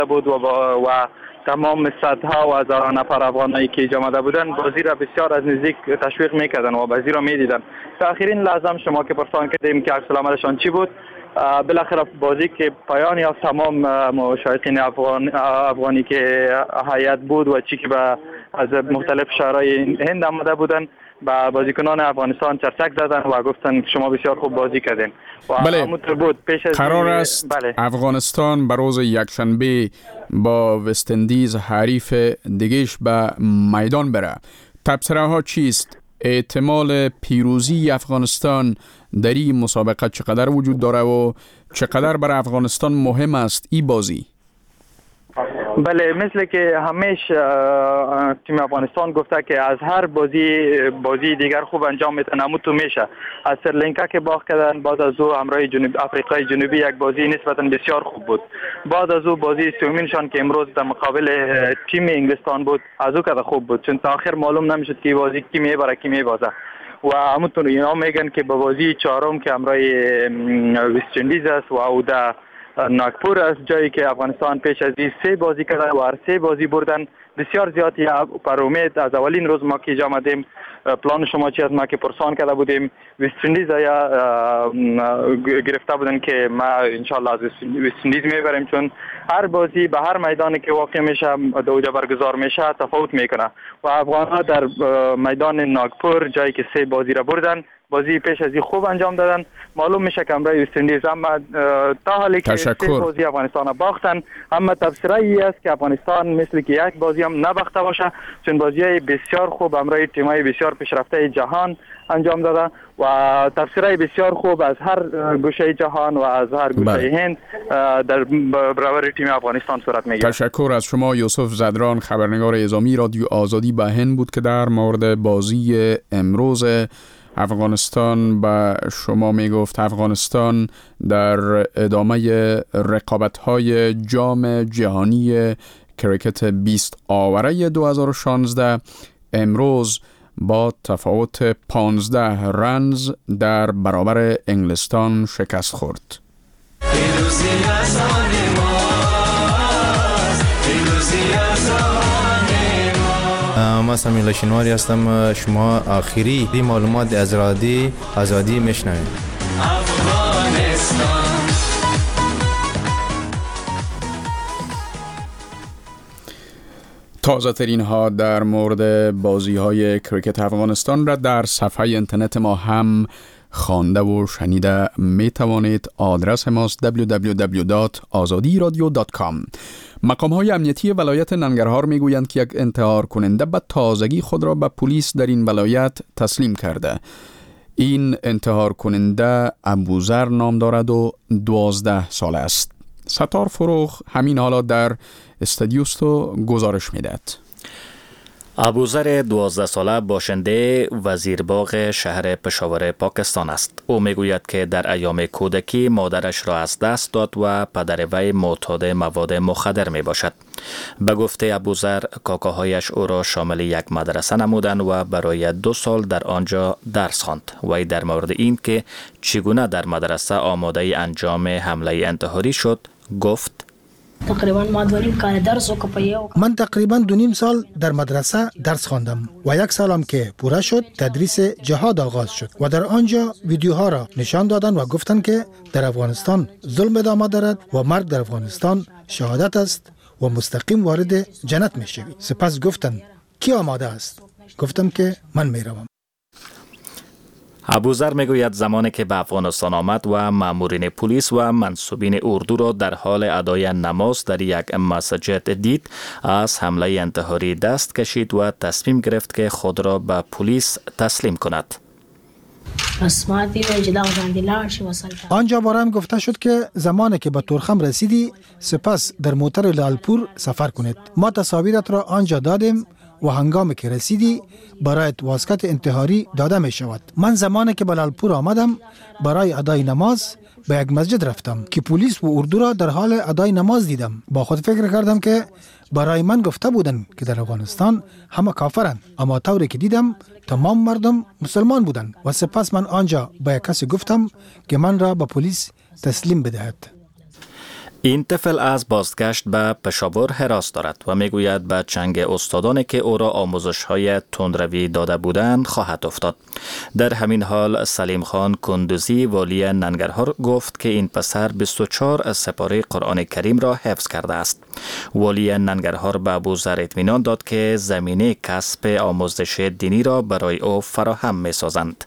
بود و تمام صدها و هزاران نفر افغانایی که جمع بودن بازی را بسیار از نزدیک تشویق میکردن و بازی را میدیدن. تا آخرین لحظه شما که پرسان کردیم که عکس العملشان چی بود، بالاخره بازی که پایان یافت، تمام مشایخین افغانی که هیئت بود و چی که از مختلف شهرهای هند آمده بودن با بازیکنان افغانستان چرچک زدن و گفتن شما بسیار خوب بازی کردین. بله. قرار است افغانستان به روز یکشنبه با وست اندیز حریف دیگهش به میدان بره. تبصره ها چیست؟ احتمال پیروزی افغانستان در این مسابقه چقدر وجود داره و چقدر برای افغانستان مهم است این بازی؟ بله، مثل که همیشه تیم افغانستان گفته که از هر بازی دیگر خوب انجام میتونه، اما تو میشه از سریلانکا که باخت کردن، بعد از او همراه آفریقای جنوبی یک بازی نسبتا بسیار خوب بود. بعد از او بازی سومینشان که امروز در مقابل تیم انگلستان بود، از او که خوب بود، چون تا آخر معلوم نمیشد که بازی کی میبره کی میبازه. و همونطور اینا میگن که به بازی چهارم که همراه وست اندیز است و او در ناگپور است، جایی که افغانستان پیش از این 3 بازی کرده و هر 3 بازی بردن، بسیار زیادی پر امید از اولین روز ما که جا آمدیم پلان شما چی از ما که پرسان کرده بودیم وست اندیز گرفته بودن که ما انشالله از وست اندیز میبریم، چون هر بازی به هر میدانی که واقع میشه دوجا برگزار میشه تفاوت میکنه و افغان‌ها در میدان ناگپور جایی که 3 بازی را بردن، بازی پیش از این خوب انجام دادن. معلوم میشه که امروز وست اندیز اما تا حالی که 3 بازی افغانستان باختن، اما تبصره ای است که افغانستان مثل که یک بازی هم نباخته باشه، چون بازی‌های بسیار خوب امروز تیم‌های بسیار پیشرفته جهان انجام داده و تبصره بسیار خوب از هر گوشه جهان و از هر گوشه هند در برابر تیم افغانستان صورت میگیره. تشکر از شما. یوسف زدران، خبرنگار اعزامی رادیو آزادی به هند بود که در مورد بازی امروز افغانستان به شما میگفت. افغانستان در ادامه رقابت‌های جام جهانی کریکت 20 آوره 2016 امروز با تفاوت 15 رنز در برابر انگلستان شکست خورد. ما سمیلا شنواری هستم. شما آخری معلومات از رادیو آزادی میشنوید. تازه ترین ها در مورد بازی های کریکت افغانستان را در صفحه اینترنت ما هم خوانده و شنیده می توانید. آدرس ماست www.azadiradio.com. مقام های امنیتی ولایت ننگرهار می گویند که یک انتحار کننده به تازگی خود را به پلیس در این ولایت تسلیم کرده. این انتحار کننده ابوذر نام دارد و 12 ساله است. ستار فروغ همین حالا در استودیوست و گزارش میدهد. ابوذر 12 ساله باشنده وزیرباغ شهر پشاور پاکستان است. او میگوید که در ایام کودکی مادرش را از دست داد و پدر وی معتاد مواد مخدر می باشد. به گفته ابوذر کاکاهایش او را شامل یک مدرسه نمودند و برای 2 سال در آنجا درس خواند. وی در مورد این که چگونه در مدرسه آماده انجام حمله انتحاری شد گفت: من تقریبا 2.5 سال در مدرسه درس خواندم و 1 سالم که پوره شد تدریس جهاد آغاز شد و در آنجا ویدیوها را نشان دادن و گفتن که در افغانستان ظلم ادامه دارد و مرگ در افغانستان شهادت است و مستقیم وارد جنت میشوی. سپس گفتن کی آماده است؟ گفتم که من میروم. ابوذر میگوید زمانی که به افغانستان آمد و مامورین پلیس و منصوبین اردو را در حال ادای نماز در یک مسجد دید، از حمله انتحاری دست کشید و تصمیم گرفت که خود را به پلیس تسلیم کند. آنجا برایم گفته شد که زمانی که به تورخم رسیدی سپس در موتر لالپور سفر کنید. ما تصاویرت را آنجا دادیم و هنگامی که رسیدی برایت واسکت انتحاری داده می شود. من زمانی که به لالپور آمدم برای ادای نماز به یک مسجد رفتم که پلیس و اردو را در حال ادای نماز دیدم. با خود فکر کردم که برای من گفته بودن که در افغانستان همه کافرند، اما طوری که دیدم تمام مردم مسلمان بودند و سپس من آنجا با یک کسی گفتم که من را به پلیس تسلیم بدهد. این طفل از بازگشت به پشاور هراس دارد و میگوید به چنگ استادانی که او را آموزش‌های تندروی داده بودند خواهد افتاد. در همین حال سلیم خان کندوزی والی ننگرهار گفت که این پسر 24 سپاره قرآن کریم را حفظ کرده است. والی ننگرهار به ابوذر اطمینان داد که زمینه کسب آموزش دینی را برای او فراهم می‌سازند.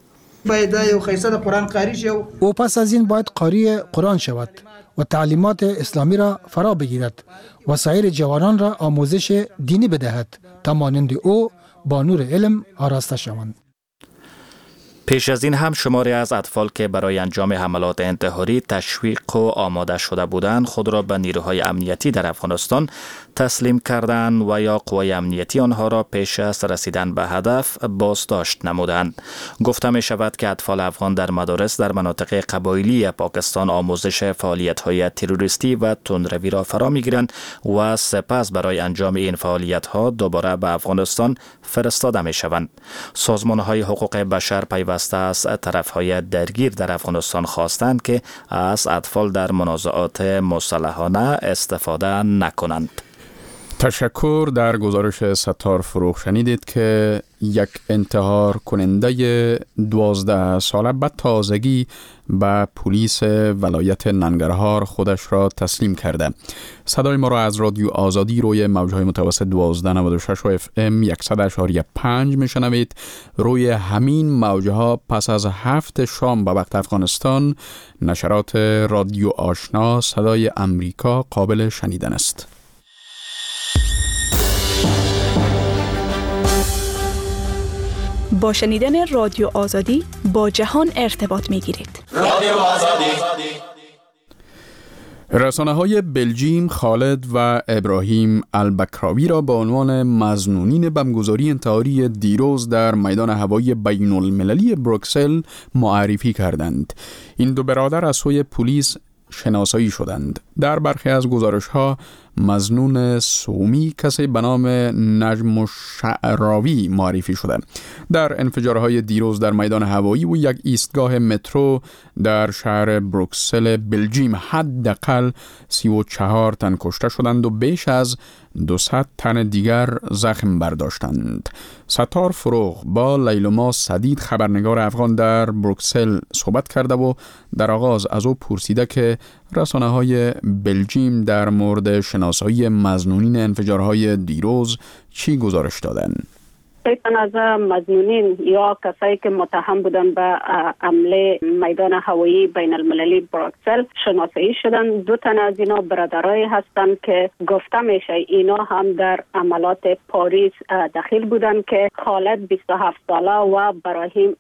او پس از این باید قاری قرآن شود و تعلیمات اسلامی را فرا بگیرد و سایر جوانان را آموزش دینی بدهد تا مانند او با نور علم آراسته شوند. پیش از این هم شماری از اطفال که برای انجام حملات انتحاری تشویق و آماده شده بودند خود را به نیروهای امنیتی در افغانستان تسلیم کردند و یا قوای امنیتی آنها را پیش از رسیدن به هدف بازداشت نمودند. گفته می شود که اطفال افغان در مدارس در مناطق قبایلی پاکستان آموزش فعالیت‌های تروریستی و تندروی را فرا می‌گیرند و سپس برای انجام این فعالیت‌ها دوباره به افغانستان فرستاده می‌شوند. سازمان‌های حقوق بشر پیوسته از طرف‌های درگیر در افغانستان خواستند که از اطفال در منازعات مسلحانه استفاده نکنند. تشکر. در گزارش ستار فروغ شنیدید که یک انتحار کننده 12 ساله به تازگی به پلیس ولایت ننگرهار خودش را تسلیم کرده. صدای ما را از رادیو آزادی روی موجهای متوسط 1296 و FM 100.5 میشنوید. روی همین موجها پس از 7 شام به وقت افغانستان نشرات رادیو آشنا صدای امریکا قابل شنیدن است. با شنیدن رادیو آزادی با جهان ارتباط می‌گیرید. رادیو آزادی. رسانه‌های بلژیم خالد و ابراهیم البکراوی را به عنوان مظنونین بمبگذاری انتحاری دیروز در میدان هوایی بین المللی بروکسل معرفی کردند. این دو برادر از سوی پلیس شناسایی شدند. در برخی از گزارش‌ها مظنون سومی کسی به نام نجم الشعراوی معرفی شده. در انفجارهای دیروز در میدان هوایی و یک ایستگاه مترو در شهر بروکسل بلژیم حداقل 34 تن کشته شدند و بیش از 200 تن دیگر زخم برداشتند. ستار فروغ با لیلما سدید خبرنگار افغان در بروکسل صحبت کرده و در آغاز از او پرسیده که رسانه‌های بلژیم در مورد شناسایی مظنونین انفجارهای دیروز چی گزارش دادند؟ تن از مظنونین یا کسایی که متهم بودن به حمله میدان هوایی بین المللی بروکسل شناسایی شدن. 2 تن از اینا برادرایی هستند که گفته میشه اینا هم در عملات پاریس دخیل بودن که خالد 27 ساله و ابراهیم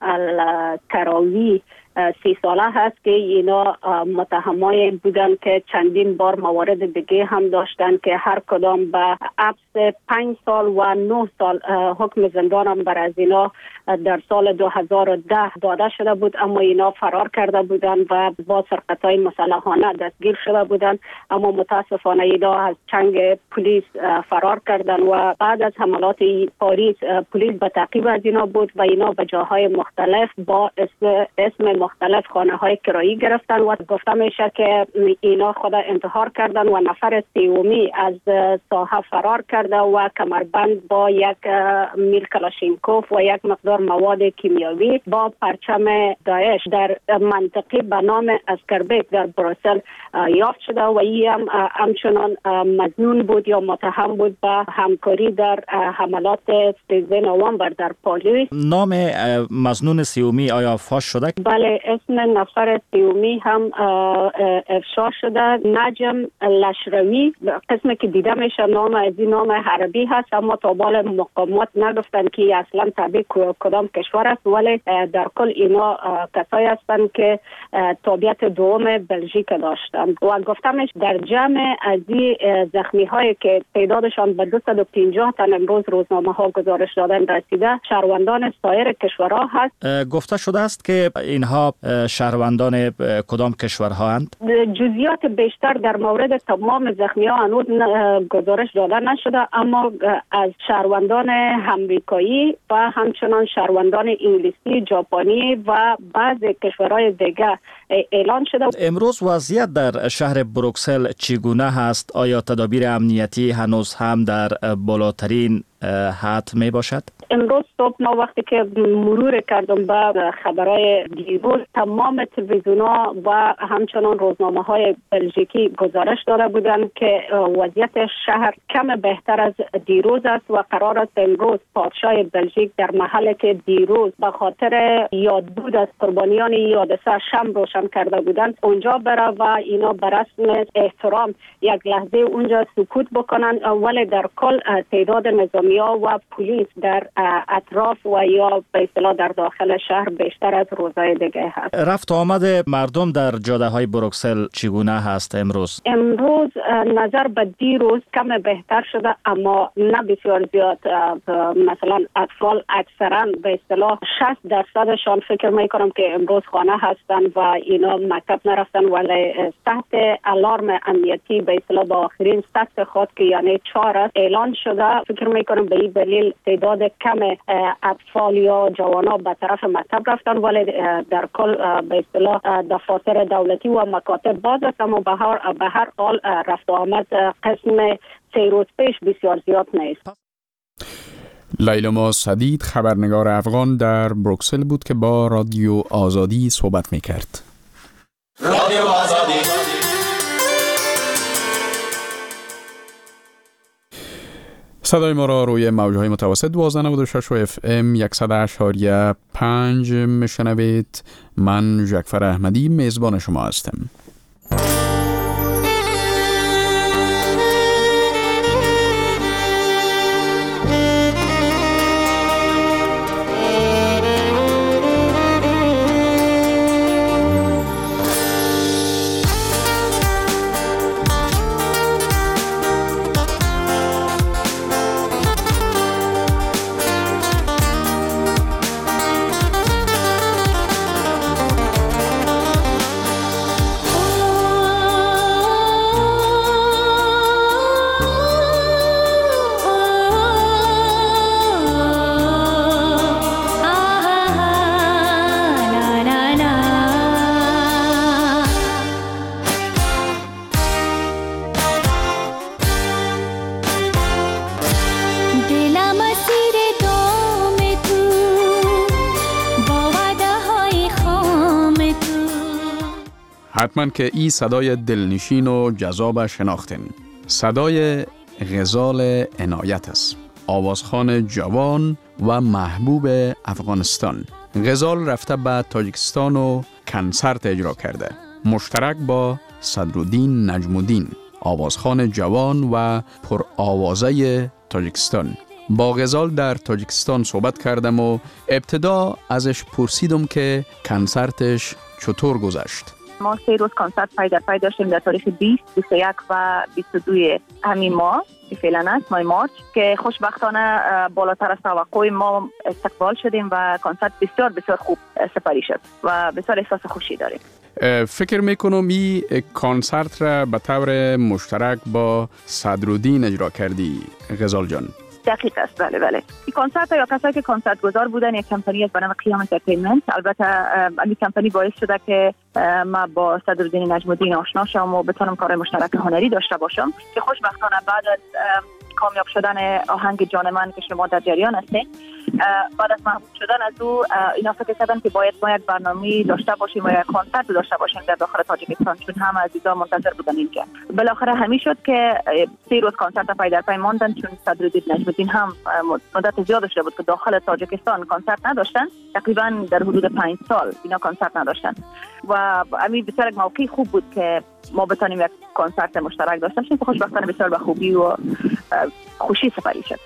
الکراوی 30 ساله هست که اینا متهمای بودن که چندین بار موارد دیگه هم داشتن که هر کدام به حبس 5 سال و 9 سال حکم زندان هم بر از اینا در سال 2010 داده شده بود، اما اینا فرار کرده بودن و با سرقت‌های مسلحانه دستگیر شده بودن، اما متاسفانه اینا از چنگ پلیس فرار کردن و بعد از حملات پاریس پلیس به تعقیب از اینا بود و اینا به جاهای مختلف با اسم مختلف خانه‌های کرایی گرفتن و گفته میشه که اینا خود انتحار کردن و نفر سومی از ساحه فرار کرده و کمربند با یک میل کلاشینکوف و یک مقدار مواد کیمیاوی با پرچم داعش در منطقه به نام اسکربیک در بروکسل یافت شده و این هم همچنان مظنون بود یا متهم بود به همکاری در حملات 13 نوامبر در پاریس. نام مظنون سومی آیا فاش شده؟ بله، اسم نفر سومی هم افشا شده. نجم الشعراوی قسمی که دیده میشه نام از این نام عربی هست، اما تا بال مقامات نگفتن که اصلا تابع کدام کشور است، ولی در کل اینا کسایی هستند که تابعیت دوم بلژیک داشتن و گفتمش در جمع از این زخمی هایی که تعدادشان به 250 تن امروز روزنامه ها گزارش دادن رسیده شهروندان سایر کشورها هست. گفته شده است که اینها اینها شهروندان کدام کشورها اند؟ جزئیات بیشتر در مورد تمام زخمی‌ها هنوز گزارش داده نشده، اما از شهروندان امریکایی و همچنان شهروندان انگلیسی، ژاپنی و بعضی کشورهای دیگه اعلان شده. امروز وضعیت در شهر بروکسل چگونه هست؟ آیا تدابیر امنیتی هنوز هم در بالاترین حد می باشد؟ امروز صبح ما وقتی که مرور کردم به خبرهای دیروز، تمام تلویزیون‌ها و همچنان روزنامه‌های بلژیکی گزارش داده بودند که وضعیت شهر کم بهتر از دیروز است و قرار است امروز پادشاه بلژیک در محلی که دیروز به خاطر یادبود از قربانیان حادثه شمع روشن کرده بودند اونجا بره و اینا به رسم احترام یک لحظه اونجا سکوت بکنن، ولی در کل تعداد نظامی‌ها و پلیس در اطراف و یا به اصطلاح در داخل شهر بیشتر از روزهای دیگه هست. رفت آمد مردم در جاده های بروکسل چگونه هست امروز؟ امروز نظر به دیروز کم بهتر شده، اما نه بسیار زیاد. مثلا اطفال اکثرا به اصطلاح 60% فکر میکنم که امروز خانه هستن و اینا مکتب نرفتن، ولی تحت الارم امنیتی به اصطلاح با آخرین سطح خود که یعنی 4 است اعلان شده. فکر میکنم به این دلیل تعداد کم اطفال یا جوانان به طرف مکتب رفتن، ولی در کل به اصطلاح دفاتر دولتی و مکاتب باز است، اما به هر حال رفت آمد قسم 3 روز پیش بسیار زیاد نیست. لیلا سدید خبرنگار افغان در بروکسل بود که با رادیو آزادی صحبت میکرد. رادیو آزادی. صدای ما را روی موجهای متوسط 1296 FM 100.5 میشنوید. من جعفر احمدی میزبان شما هستم. حتما که این صدای دلنشین و جذاب شناختین. صدای غزال عنایت است، آوازخوان جوان و محبوب افغانستان. غزال رفته به تاجیکستان و کنسرت اجرا کرده، مشترک با صدرالدین نجم‌الدین، آوازخوان جوان و پرآوازه تاجیکستان. با غزال در تاجیکستان صحبت کردم و ابتدا ازش پرسیدم که کنسرتش چطور گذشت. ما 3 روز کنسرت پای در پای داشتیم در تاریخ 20, 21 و 22 همین ماه که فعلا است، ماه مارچ، که خوشبختانه بالاتر از توقع ما استقبال شدیم و کنسرت بسیار بسیار خوب سپری شد و بسیار احساس خوشی داریم. فکر میکنم این کنسرت را به طور مشترک با صدرالدین اجرا کردی غزال جان. دقیق است، بله. این کنسرت یا کسایی که کنسرت گذار بودن یک کمپانی از به نام قیام انترتینمنت، البته این کمپانی باعث شده که ما با صدرالدین نجم‌الدین آشنا شدم و بتونم کار مشترک هنری داشته باشم که خوشبختانه بعد از کامیاب شدن آهنگ جان من که شما در جریان هستین، بعد از محبوب شدن از او اینا فکر کردن که باید ما یک برنامه داشته باشیم و یک کنسرت داشته باشیم در داخل تاجیکستان، چون هم عزیزا منتظر بودن اینجا. بالاخره همین شد که 3 روز کنسرت پای در پای ماندن، چون صدرالدین نجم‌الدین هم مدت زیاد شده بود که داخل تاجیکستان کنسرت نداشتن، تقریبا در حدود 5 سال اینا کنسرت نداشتن و همین بسیار یک موقع خوب بود که ما بتونیم یک کنسرت مشترک داشته باشیم که خوشبختانه بسیار به خوبی و خوشی سپری شد.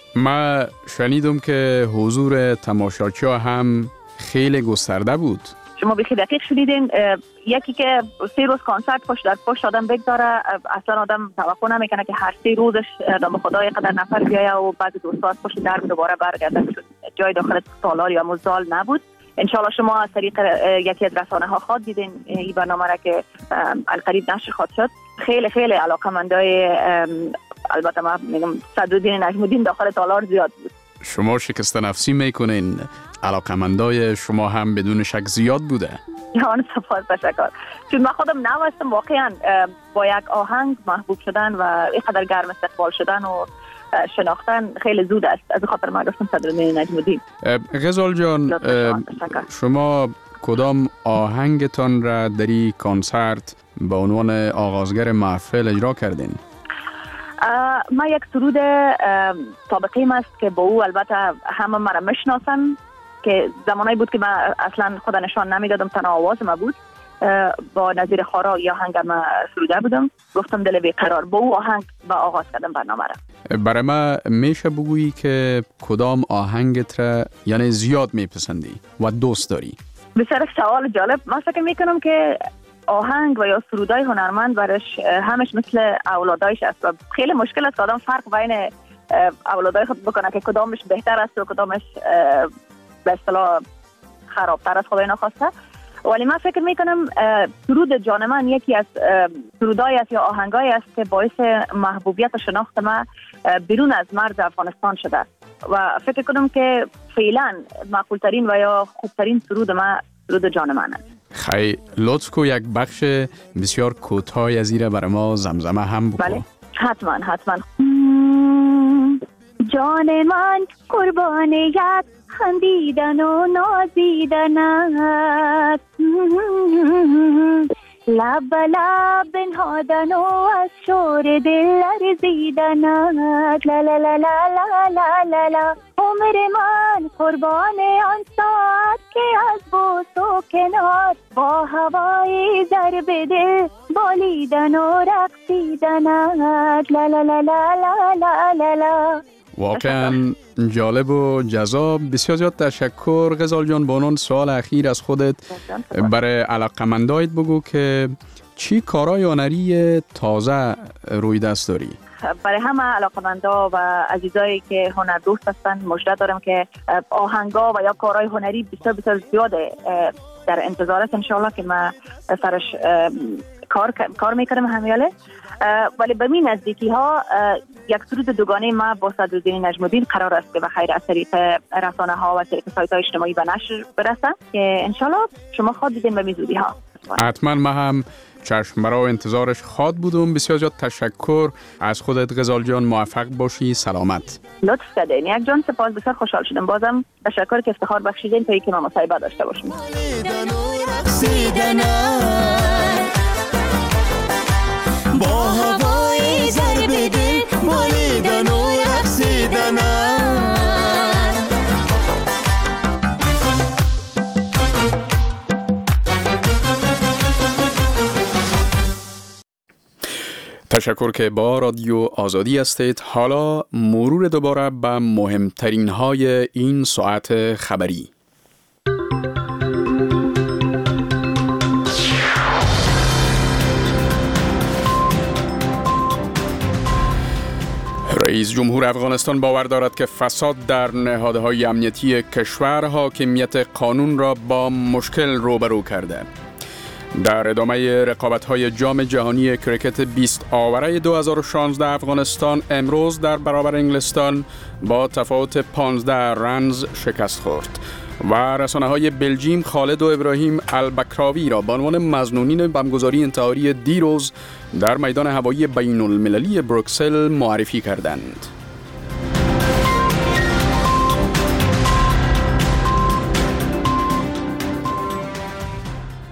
ما شنیدم که حضور تماشاچی‌ها هم خیلی گسترده بود. شما بخیر دقیق شدیدین. یکی که 3 روز کنسرت پشت آدم بگذاره، اصلا آدم توقع نمیکنه که هر 3 روزش دم خدای قدر نفر بیایه و بعد 2 ساعت پشت در دوباره برگرده، چون جای داخل سالار یا مزال نبود. انشالله شما از طریق یکی از رسانه ها خواد دیدین این برنامه را که القریب نشر خواد شد. خیلی خیلی علاقمندای البته ما میگم صدرالدین نجم الدین داخل تالار زیاد بود. شما شکست نفسی میکنین، علاقمندای شما هم بدون شک زیاد بوده. جان سپاس تشکر. چون من خودم نوستم واقعا با یک آهنگ محبوب شدن و اینقدر گرم استقبال شدن و شناختن خیلی زود است. از خاطر ما گفتم صدرالدین نجم الدین. غزال جان، شما کدام آهنگتان را در این کنسرت به عنوان آغازگر محفل اجرا کردین؟ ما یک سرود سابقیم است که با او البته همه مرا میشناسن که زمانی بود که من اصلا خود نشان نمیدادم، تنها آواز ما بود. با نظیر خارا یا آهنگ ما سروده بودم، گفتم دل بیقرار، با او آهنگ با آغاز کردم برنامه را. برای ما میشه بگویی که کدام آهنگت را یعنی زیاد میپسندی و دوست داری؟ بسیار سوال جالب. من فکر میکنم که آهنگ و یا سرودای هنرمند برش همش مثل اولادایش است و خیلی مشکل است آدم فرق بین اولادای خود بکنه که کدامش بهتر است و کدامش به اصطلاح خرابتر است، خدای نخواسته. ولی من فکر میکنم سرود جان من یکی از سرودای است یا آهنگای است که باعث محبوبیت و شناخت ما بیرون از مرز افغانستان شده و فکر کنم که فعلا معقولترین و یا خوبترین سرود ما سرود جان من است. خیلی لطف کو یک بخش بسیار کوتاهی از ایره برای ما زمزمه هم بکن. بله حتما. جان من قربان یک خندیدن و نازیدن است، لب لب بنهادن و از شور دل لرزیدن است. لا لا لا لا لا لا لا عمر من قربان آن ساعت که از بوس و کنار با هوای ضرب دل بالیدن و رقصیدن است. لا لا لا لا لا لا لا. واقعا جالب و جذاب. بسیار زیاد تشکر غزال جان. با اون سوال اخیر از خودت برای علاقمندایت بگو که چی کارهای هنری تازه روی دست داری؟ برای همه علاقمندا و عزیزایی که هنر دوست هستن مژده دارم که آهنگا و یا کارهای هنری بسیار زیاده در انتظار است انشاءالله که ما سرش کار میکنم همیاله. ولی به این نزدیکی ها یک سرود دوگانه ما با صدرالدین نجم الدین قرار است که بخیر از طریق رسانه ها و طریق سایت های اجتماعی به نشر برسه که انشاءالله شما خود دیدین به میزودی ها. حتما ما هم چشم برای انتظارش خواد بودم. بسیار زیاد تشکر از خودت غزال جان. موفق باشی. سلامت. لطف کردین یک جان. سپاس. بسیار خوشحال شدم. بازم تشکر که افتخار بخشیدین تا اینکه ما مصاحبه داشته باشیم. با هوای ضرب دل بالیدن و رقصیدن. تشکر که با رادیو آزادی هستید. حالا مرور دوباره به مهمترین های این ساعت خبری. رئیس جمهور افغانستان باور دارد که فساد در نهادهای امنیتی کشور حاکمیت قانون را با مشکل روبرو کرده. در ادامه رقابت‌های جام جهانی کرکت 20 آوره 2016 افغانستان امروز در برابر انگلستان با تفاوت 15 رنز شکست خورد و رسانه‌های بلژیم خالد و ابراهیم البکراوی را به عنوان مظنونین بمبگذاری انتحاری دیروز در میدان هوایی بین المللی بروکسل معرفی کردند.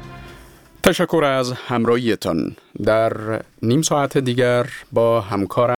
تشکر از همراهیتان. در نیم ساعت دیگر با همکارم